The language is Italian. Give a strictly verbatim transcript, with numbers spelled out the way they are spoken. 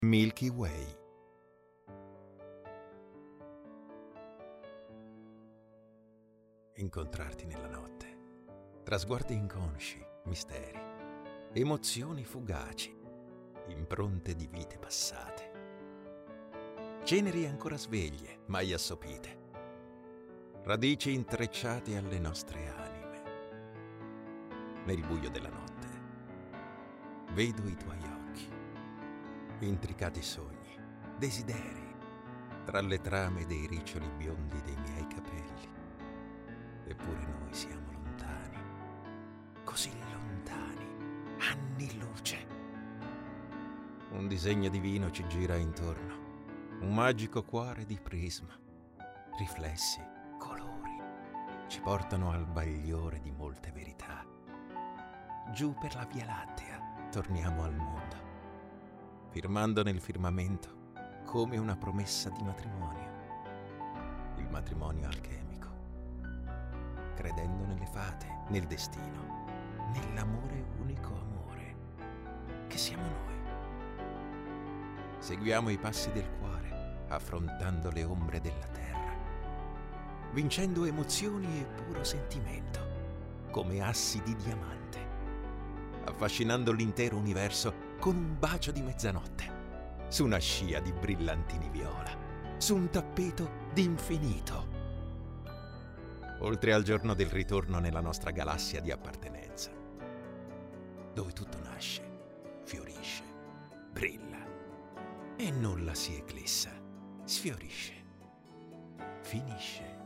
Milky Way. Incontrarti nella notte, tra sguardi inconsci, misteri, emozioni fugaci, impronte di vite passate, ceneri ancora sveglie, mai assopite, radici intrecciate alle nostre anime. Nel buio della notte vedo i tuoi occhi, intricati sogni, desideri, tra le trame dei riccioli biondi dei miei capelli. Eppure noi siamo lontani, così lontani, anni luce. Un disegno divino ci gira intorno, un magico cuore di prisma, riflessi, colori, ci portano al bagliore di molte verità. Giù per la Via Lattea torniamo al mondo, firmando nel firmamento come una promessa di matrimonio, il matrimonio alchemico, credendo nelle fate, nel destino, nell'amore unico amore, che siamo noi. Seguiamo i passi del cuore, affrontando le ombre della terra, vincendo emozioni e puro sentimento, come assi di diamante, affascinando l'intero universo con un bacio di mezzanotte, su una scia di brillantini viola, su un tappeto di infinito, oltre al giorno del ritorno nella nostra galassia di appartenenza, dove tutto nasce, fiorisce, brilla e nulla si eclissa, sfiorisce, finisce.